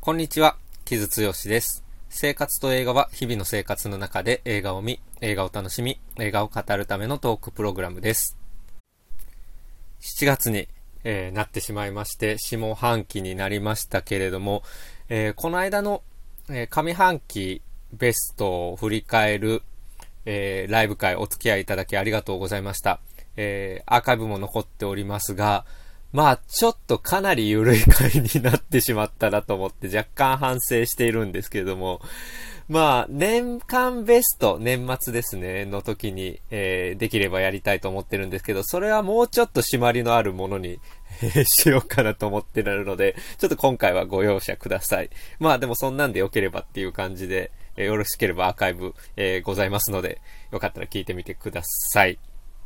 こんにちは、木津剛です。生活と映画は日々の生活の中で映画を見、映画を楽しみ、映画を語るためのトークプログラムです。7月に、なってしまいまして、下半期になりましたけれども、この間の、上半期ベストを振り返る、ライブ会お付き合いいただきありがとうございました。アーカイブも残っておりますが、ちょっとかなり緩い回になってしまったなと思って若干反省しているんですけれども、年間ベスト、年末ですね、の時に、できればやりたいと思ってるんですけど、それはもうちょっと締まりのあるものに、しようかなと思ってるので、ちょっと今回はご容赦ください。でもそんなんで良ければっていう感じで、よろしければアーカイブ、ございますので、よかったら聞いてみてください。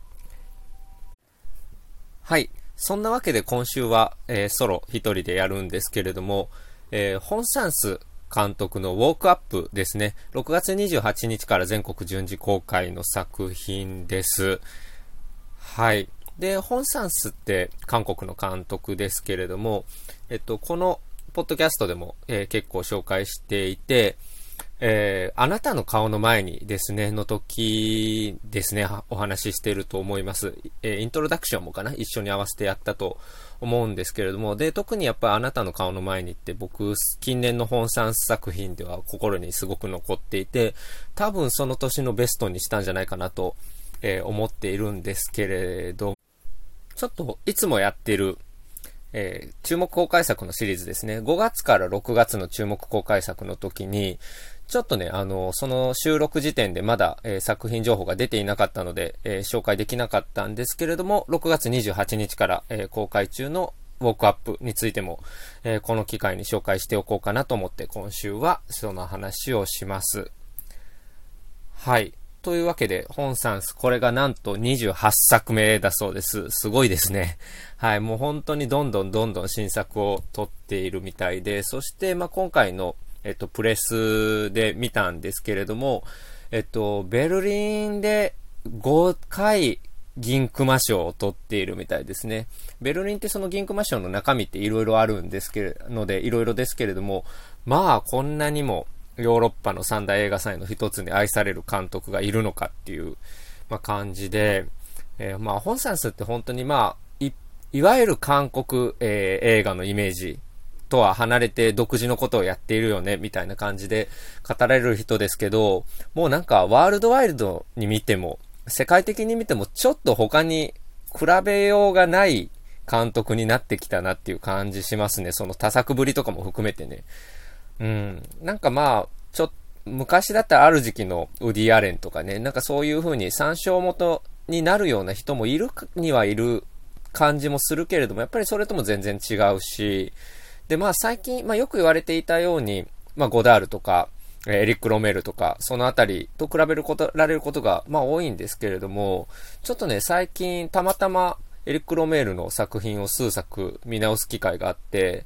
はい。そんなわけで今週は、ソロ一人でやるんですけれども、ホン・サンス監督のウォークアップですね。6月28日から全国順次公開の作品です。はい。で、ホン・サンスって韓国の監督ですけれども、このポッドキャストでも、結構紹介していて、あなたの顔の前にですね、の時ですね、お話ししていると思います。イントロダクションもかな一緒に合わせてやったと思うんですけれども、で、特にやっぱりあなたの顔の前にって僕、近年の本サンス作品では心にすごく残っていて、多分その年のベストにしたんじゃないかなと、思っているんですけれど、ちょっといつもやってる注目公開作のシリーズですね。5月から6月の注目公開作の時に、ちょっとね、その収録時点でまだ、作品情報が出ていなかったので、紹介できなかったんですけれども、6月28日から、公開中のウォークアップについても、この機会に紹介しておこうかなと思って今週はその話をします。はい。というわけで、ホン・サンス、これがなんと28作目だそうです。すごいですね。はい、もう本当にどんどん新作を撮っているみたいで、そして、今回の、プレスで見たんですけれども、ベルリンで5回銀熊賞を取っているみたいですね。ベルリンってその銀熊賞の中身っていろいろあるんですけれどで、いろいろですけれども、こんなにも、ヨーロッパの三大映画祭の一つに愛される監督がいるのかっていう、感じで、ホン・サンスって本当にいわゆる韓国、映画のイメージとは離れて独自のことをやっているよね、みたいな感じで語られる人ですけど、もうなんかワールドワイルドに見ても、世界的に見てもちょっと他に比べようがない監督になってきたなっていう感じしますね。その多作ぶりとかも含めてね。なんか昔だったらある時期のウディ・アレンとかね、なんかそういう風に参照元になるような人もいるにはいる感じもするけれども、やっぱりそれとも全然違うし、で最近、よく言われていたように、ゴダールとか、エリック・ロメールとか、そのあたりと比べられることが、多いんですけれども、ちょっとね、最近たまたまエリック・ロメールの作品を数作見直す機会があって、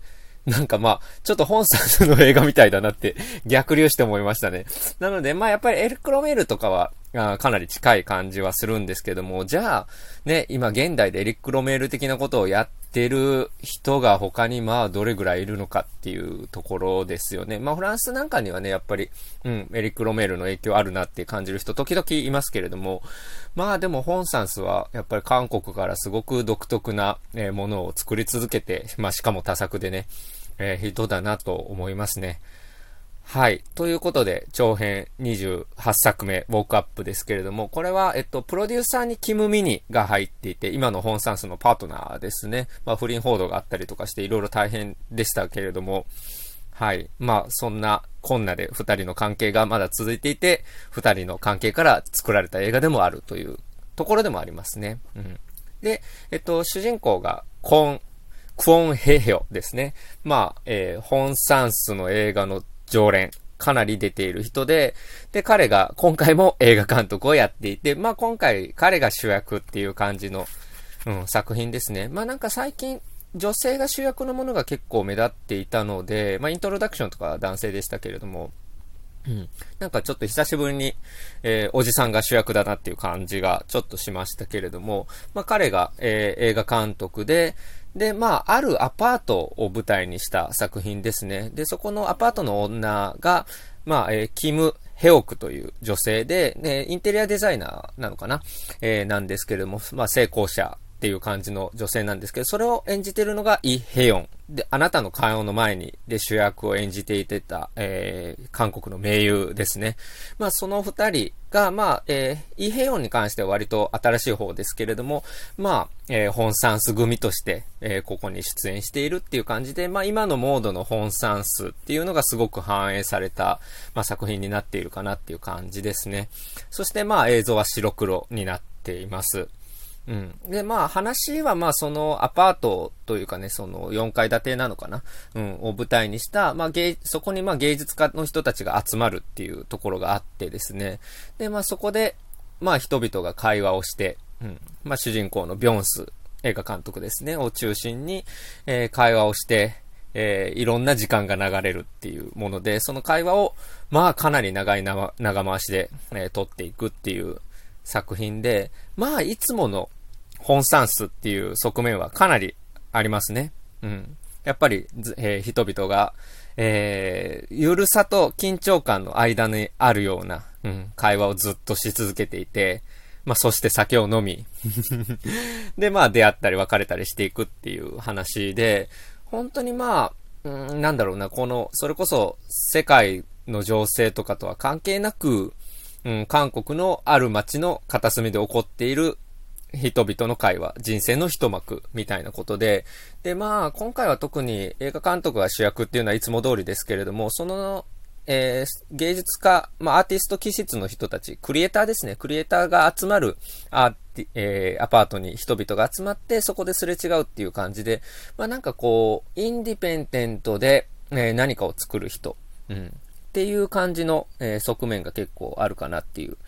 なんかちょっと本作の映画みたいだなって逆流して思いましたね。なので、やっぱりエリック・ロメールとかは、かなり近い感じはするんですけども、じゃあ、ね、今現代でエリック・ロメール的なことをやってる人が他にどれぐらいいるのかっていうところですよね。フランスなんかにはね、やっぱり、エリック・ロメールの影響あるなって感じる人時々いますけれども、でもホン・サンスはやっぱり韓国からすごく独特なものを作り続けて、しかも多作でね、人だなと思いますね。はい。ということで、長編28作目、ウォークアップですけれども、これは、プロデューサーにキム・ミニが入っていて、今のホン・サンスのパートナーですね。不倫報道があったりとかして、いろいろ大変でしたけれども、はい。そんなこんなで二人の関係がまだ続いていて、二人の関係から作られた映画でもあるというところでもありますね。で、主人公がクォン・ヘヒョですね。ホン・サンスの映画の常連、かなり出ている人で、彼が今回も映画監督をやっていて、今回彼が主役っていう感じの、作品ですね。なんか最近、女性が主役のものが結構目立っていたので、イントロダクションとかは男性でしたけれども、なんかちょっと久しぶりに、おじさんが主役だなっていう感じがちょっとしましたけれども、彼が、映画監督で、 で、あるアパートを舞台にした作品ですね。で、そこのアパートの女が、キム・ヘオクという女性で、インテリアデザイナーなのかな、なんですけれども、成功者っていう感じの女性なんですけど、それを演じているのがイ・ヘヨン。で、あなたの顔の前に、で、主役を演じていてた、韓国の名優ですね。その二人が、イ・ヘヨンに関しては割と新しい方ですけれども、本サンス組として、ここに出演しているっていう感じで、今のモードの本サンスっていうのがすごく反映された、作品になっているかなっていう感じですね。そして、映像は白黒になっています。で、話はそのアパートというかね、その4階建てなのかなを舞台にした、そこに芸術家の人たちが集まるっていうところがあってですね。で、そこで、人々が会話をして、主人公のビョンス、映画監督ですね、を中心に、会話をして、いろんな時間が流れるっていうもので、その会話を、かなり長回しで、撮っていくっていう作品で、いつもの本サンスっていう側面はかなりありますね。やっぱり、人々が、ゆるさと緊張感の間にあるような、会話をずっとし続けていて、そして酒を飲み、で、出会ったり別れたりしていくっていう話で、本当になんだろうな、それこそ世界の情勢とかとは関係なく、韓国のある街の片隅で起こっている人々の会話、人生の一幕みたいなことで、で、今回は特に映画監督が主役っていうのはいつも通りですけれども、その、芸術家、アーティスト気質の人たち、クリエイターですね。クリエイターが集まるアパートに人々が集まって、そこですれ違うっていう感じで、なんかインディペンデントで、何かを作る人、っていう感じの、側面が結構あるかなっていう、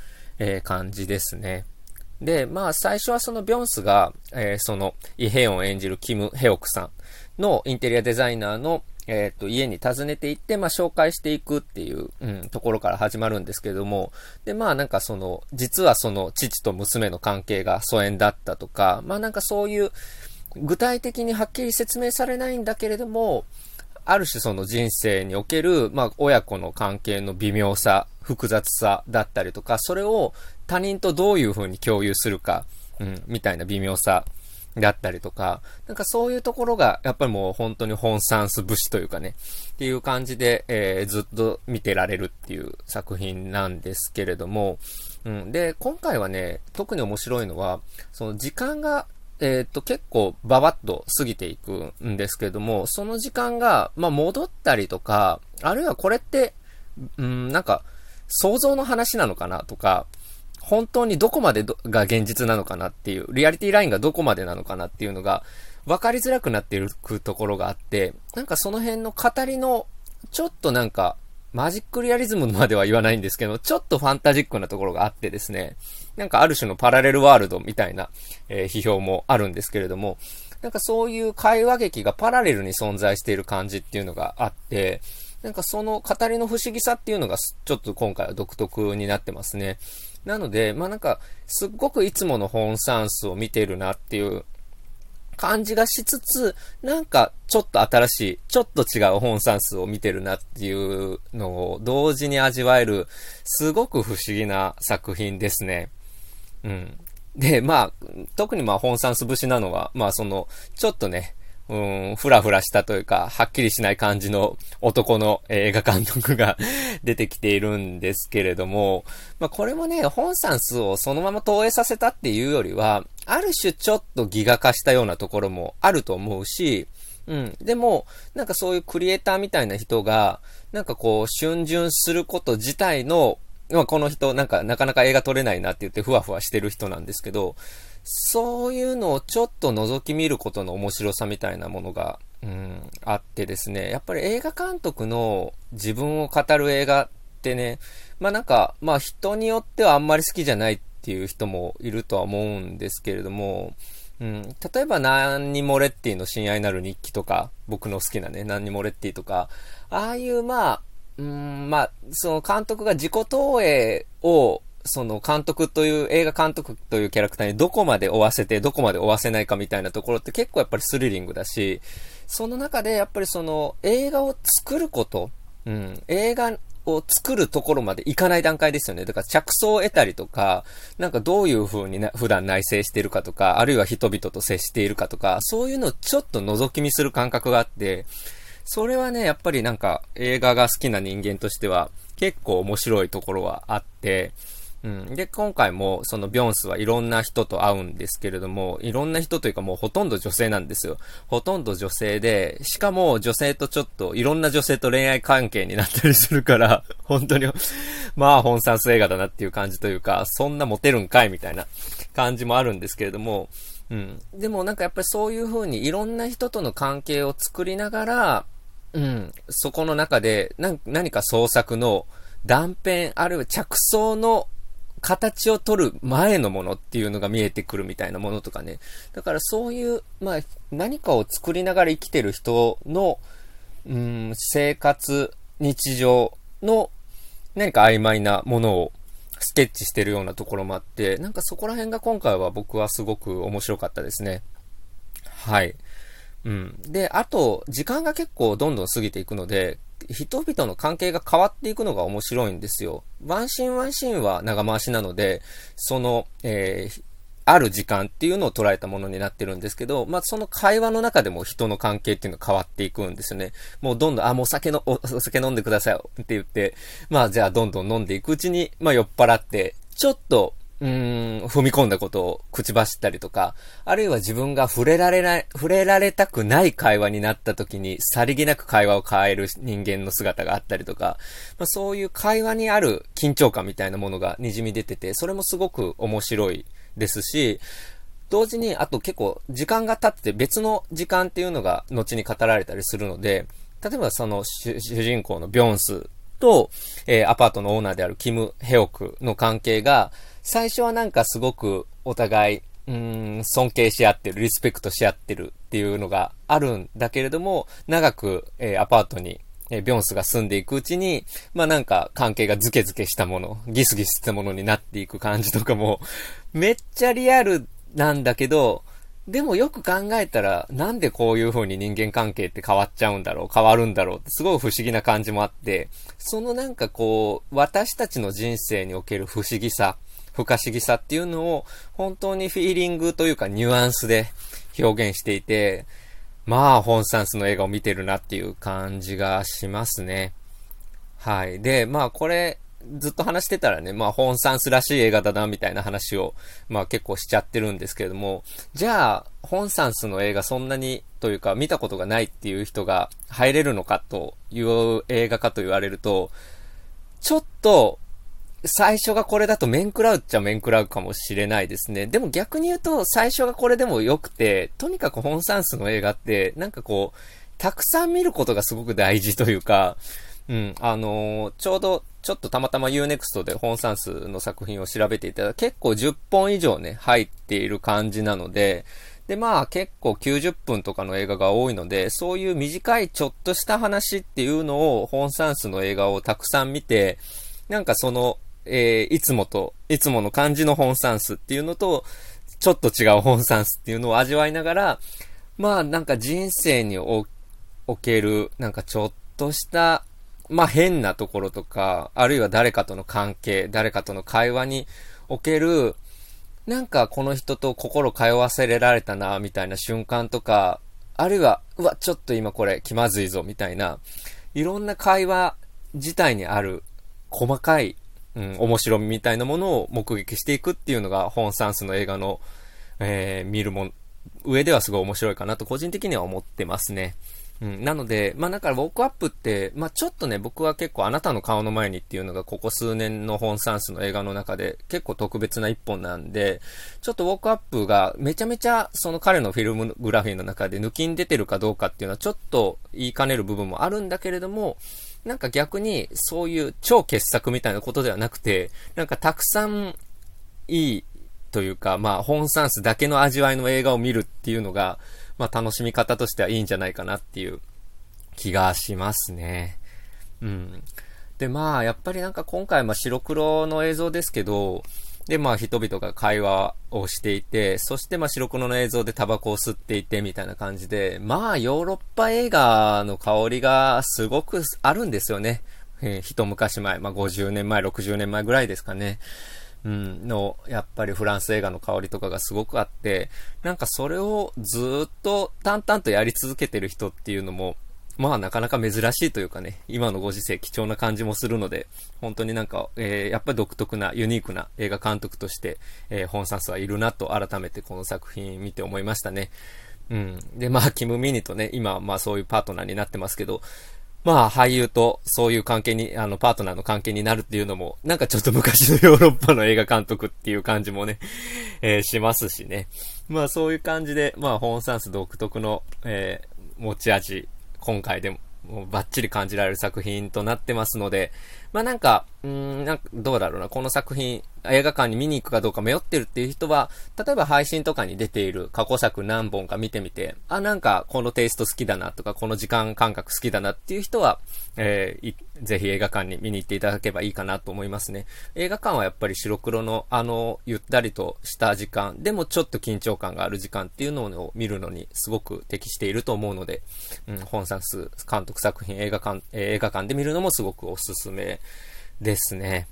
感じですね。で、最初はそのビョンスが、そのイ・ヘヨンを演じるキム・ヘオクさんのインテリアデザイナーの家に訪ねて行って、紹介していくっていう、ところから始まるんですけれども、で、なんか実はその父と娘の関係が疎遠だったとか、なんかそういう、具体的にはっきり説明されないんだけれども、ある種その人生における、親子の関係の微妙さ、複雑さだったりとか、それを他人とどういう風に共有するか、みたいな微妙さだったりとか、なんかそういうところが、やっぱりもう本当に本サンス節というかね、っていう感じで、ずっと見てられるっていう作品なんですけれども、で、今回はね、特に面白いのは、その時間が、結構ババッと過ぎていくんですけれども、その時間が、戻ったりとか、あるいはこれって、なんか、想像の話なのかなとか、本当にどこまでが現実なのかなっていう、リアリティラインがどこまでなのかなっていうのが、分かりづらくなっているところがあって、なんかその辺の語りの、ちょっとなんか、マジックリアリズムまでは言わないんですけど、ちょっとファンタジックなところがあってですね、なんかある種のパラレルワールドみたいな、批評もあるんですけれども、なんかそういう会話劇がパラレルに存在している感じっていうのがあって、なんかその語りの不思議さっていうのがちょっと今回は独特になってますね。なので、なんかすっごくいつもの本サンスを見てるなっていう感じがしつつ、なんかちょっと新しい、ちょっと違う本サンスを見てるなっていうのを同時に味わえる、すごく不思議な作品ですね。で、特に本サンス節なのは、ちょっとね、ふらふらしたというか、はっきりしない感じの男の映画監督が出てきているんですけれども、これもね、本サンスをそのまま投影させたっていうよりは、ある種ちょっとギガ化したようなところもあると思うし、でも、なんかそういうクリエイターみたいな人が、なんか逡巡すること自体の、この人、なかなか映画撮れないなって言ってふわふわしてる人なんですけど、そういうのをちょっと覗き見ることの面白さみたいなものが、あってですね、やっぱり映画監督の自分を語る映画ってね、人によってはあんまり好きじゃないっていう人もいるとは思うんですけれども、例えばナンニ・モレッティの親愛なる日記とか、僕の好きなね、ナンニ・モレッティとか、ああいうその監督が自己投影をその映画監督というキャラクターにどこまで追わせて、どこまで追わせないかみたいなところって結構やっぱりスリリングだし、その中でやっぱりその映画を作ること、映画を作るところまでいかない段階ですよね。だから着想を得たりとか、なんかどういう風に普段内省しているかとか、あるいは人々と接しているかとか、そういうのをちょっと覗き見する感覚があって、それはね、やっぱりなんか映画が好きな人間としては結構面白いところはあって、で、今回もそのビョンスはいろんな人と会うんですけれども、いろんな人というかもうほとんど女性なんですよ。ほとんど女性で、しかも女性とちょっと、いろんな女性と恋愛関係になったりするから、本当に、まあ本産映画だなっていう感じというか、そんなモテるんかいみたいな感じもあるんですけれども、でもなんかやっぱりそういう風にいろんな人との関係を作りながら、そこの中で何か創作の断片、あるいは着想の形を取る前のものっていうのが見えてくるみたいなものとかね。だからそういう、まあ、何かを作りながら生きてる人の、生活、日常の何か曖昧なものをスケッチしてるようなところもあって、なんかそこら辺が今回は僕はすごく面白かったですね。はい。で、あと、時間が結構どんどん過ぎていくので、人々の関係が変わっていくのが面白いんですよ。ワンシーンワンシーンは長回しなので、その、ある時間っていうのを捉えたものになってるんですけど、まあ、その会話の中でも人の関係っていうのが変わっていくんですよね。もうどんどん、もうお酒飲んでくださいって言って、まあ、じゃあどんどん飲んでいくうちに、まあ、酔っ払って、ちょっと、踏み込んだことを口走ったりとか、あるいは自分が触れられたくない会話になった時に、さりげなく会話を変える人間の姿があったりとか、まあ、そういう会話にある緊張感みたいなものが滲み出てて、それもすごく面白いですし、同時に、あと結構時間が経って別の時間っていうのが後に語られたりするので、例えばその主人公のビョンスと、アパートのオーナーであるキム・ヘオクの関係が、最初はなんかすごくお互い、尊敬し合ってる、リスペクトし合ってるっていうのがあるんだけれども、長く、アパートに、ビョンスが住んでいくうちに、まあなんか関係がズケズケしたもの、ギスギスしたものになっていく感じとかも、めっちゃリアルなんだけど、でもよく考えたら、なんでこういう風に人間関係って変わるんだろうってすごい不思議な感じもあって、そのなんかこう、私たちの人生における不可思議さっていうのを本当にフィーリングというかニュアンスで表現していて、まあ本サンスの映画を見てるなっていう感じがしますね。はい。で、まあこれずっと話してたらね、まあ本サンスらしい映画だなみたいな話をまあ結構しちゃってるんですけれども、じゃあ本サンスの映画そんなにというか見たことがないっていう人が入れるのかという映画かと言われると、ちょっと最初がこれだと面食らうっちゃ面食らうかもしれないですね。でも逆に言うと最初がこれでも良くて、とにかく本サンスの映画ってなんかこうたくさん見ることがすごく大事というか、ちょうどちょっとたまたま Unext で本サンスの作品を調べていたら結構10本以上ね入っている感じなので、でまあ結構90分とかの映画が多いので、そういう短いちょっとした話っていうのを本サンスの映画をたくさん見て、なんかそのいつもの感じの本サンスっていうのと、ちょっと違う本サンスっていうのを味わいながら、まあなんか人生における、なんかちょっとした、まあ変なところとか、あるいは誰かとの関係、誰かとの会話における、なんかこの人と心通わせられたな、みたいな瞬間とか、あるいは、ちょっと今これ気まずいぞ、みたいな、いろんな会話自体にある細かい面白みみたいなものを目撃していくっていうのが本サンスの映画の、見る上ではすごい面白いかなと個人的には思ってますね。なので、まあだからウォークアップって、まあちょっとね、僕は結構あなたの顔の前にっていうのがここ数年の本サンスの映画の中で結構特別な一本なんで、ちょっとウォークアップがめちゃめちゃその彼のフィルムグラフィーの中で抜きん出てるかどうかっていうのはちょっと言いかねる部分もあるんだけれども、なんか逆にそういう超傑作みたいなことではなくて、なんかたくさんいいというか、まあ本サンスだけの味わいの映画を見るっていうのが、まあ楽しみ方としてはいいんじゃないかなっていう気がしますね。 で、まあ、やっぱりなんか今回白黒の映像ですけど、で、まあ人々が会話をしていて、そして白黒の映像でタバコを吸っていてみたいな感じで、まあヨーロッパ映画の香りがすごくあるんですよね。一昔前、50年前、60年前ぐらいですかね。やっぱりフランス映画の香りとかがすごくあって、なんかそれをずっと淡々とやり続けてる人っていうのも、まあなかなか珍しいというかね、今のご時世貴重な感じもするので、本当になんか、やっぱり独特なユニークな映画監督として、ホン・サンスはいるなと改めてこの作品見て思いましたね。で、キム・ミニとね、今そういうパートナーになってますけど、俳優とそういう関係に、パートナーの関係になるっていうのも、なんかちょっと昔のヨーロッパの映画監督っていう感じもね、しますしね。そういう感じで、ホン・サンス独特の、持ち味、今回でもバッチリ感じられる作品となってますので、なんかどうだろうな、この作品、映画館に見に行くかどうか迷ってるっていう人は、例えば配信とかに出ている過去作何本か見てみて、なんかこのテイスト好きだなとか、この時間感覚好きだなっていう人は、ぜひ映画館に見に行っていただければいいかなと思いますね。映画館はやっぱり白黒のゆったりとした時間、でもちょっと緊張感がある時間っていうのを見るのにすごく適していると思うので、ホン・サンス監督作品映画館で見るのもすごくおすすめですね。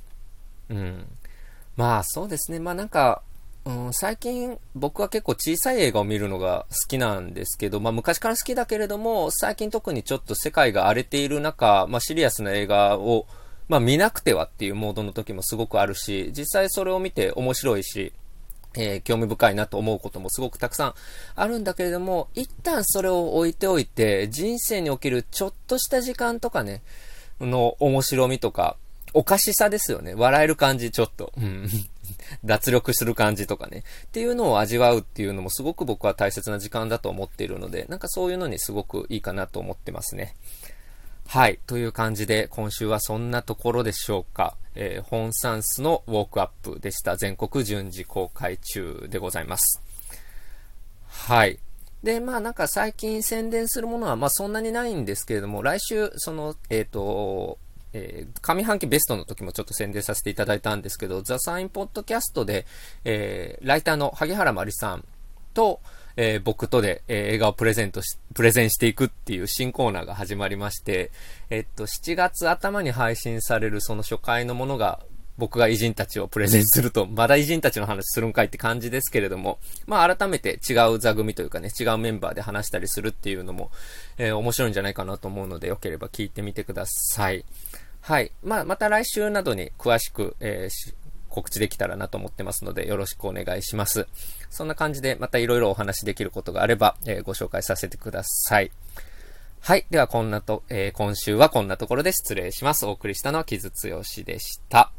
そうですね。なんか、最近僕は結構小さい映画を見るのが好きなんですけど、昔から好きだけれども、最近特にちょっと世界が荒れている中、シリアスな映画を、見なくてはっていうモードの時もすごくあるし、実際それを見て面白いし、興味深いなと思うこともすごくたくさんあるんだけれども、一旦それを置いておいて、人生におけるちょっとした時間とかね、の面白みとか、おかしさですよね。笑える感じ、ちょっと。脱力する感じとかね。っていうのを味わうっていうのもすごく僕は大切な時間だと思っているので、なんかそういうのにすごくいいかなと思ってますね。はい。という感じで、今週はそんなところでしょうか。ホン・サンスのウォークアップでした。全国順次公開中でございます。はい。で、なんか最近宣伝するものはそんなにないんですけれども、来週、上半期ベストの時もちょっと宣伝させていただいたんですけど、ザ・サインポッドキャストで、ライターの萩原まりさんと、僕とで、映画をプレゼンしていくっていう新コーナーが始まりまして、7月頭に配信されるその初回のものが、僕が偉人たちをプレゼンすると、まだ偉人たちの話するんかいって感じですけれども、改めて違う座組というかね、違うメンバーで話したりするっていうのも、面白いんじゃないかなと思うので、よければ聞いてみてください。はい。また来週などに詳しく、告知できたらなと思ってますので、よろしくお願いします。そんな感じで、またいろいろお話できることがあれば、ご紹介させてください。はい。では今週はこんなところで失礼します。お送りしたのは木津剛でした。